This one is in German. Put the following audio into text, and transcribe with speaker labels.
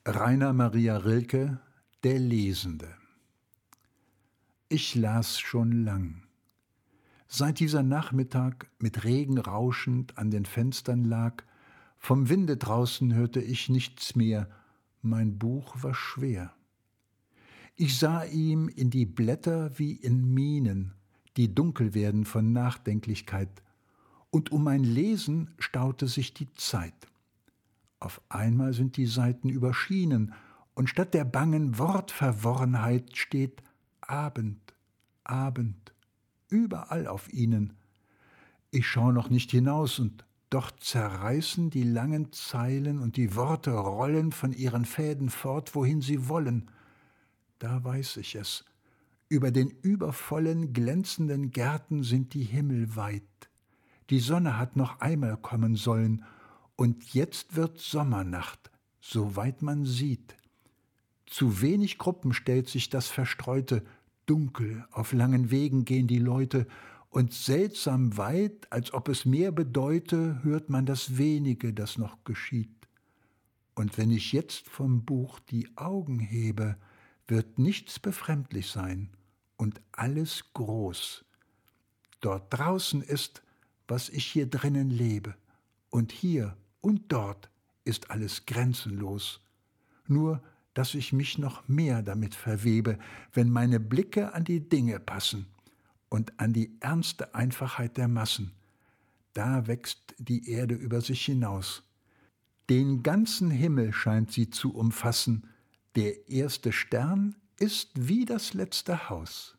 Speaker 1: Rainer Maria Rilke, Der Lesende. Ich las schon lang. Seit dieser Nachmittag mit Regen rauschend an den Fenstern lag, vom Winde draußen hörte ich nichts mehr, mein Buch war schwer. Ich sah ihm in die Blätter wie in Minen, die dunkel werden von Nachdenklichkeit, und um mein Lesen staute sich die Zeit. Auf einmal sind die Seiten überschienen, und statt der bangen Wortverworrenheit steht Abend, Abend, überall auf ihnen. Ich schau noch nicht hinaus, und doch zerreißen die langen Zeilen und die Worte rollen von ihren Fäden fort, wohin sie wollen. Da weiß ich es. Über den übervollen, glänzenden Gärten sind die Himmel weit. Die Sonne hat noch einmal kommen sollen, und jetzt wird Sommernacht, soweit man sieht. Zu wenig Gruppen stellt sich das Verstreute, dunkel auf langen Wegen gehen die Leute, und seltsam weit, als ob es mehr bedeute, hört man das Wenige, das noch geschieht. Und wenn ich jetzt vom Buch die Augen hebe, wird nichts befremdlich sein und alles groß. Dort draußen ist, was ich hier drinnen lebe, und hier und dort ist alles grenzenlos. Nur, dass ich mich noch mehr damit verwebe, wenn meine Blicke an die Dinge passen und an die ernste Einfachheit der Massen. Da wächst die Erde über sich hinaus. Den ganzen Himmel scheint sie zu umfassen. Der erste Stern ist wie das letzte Haus.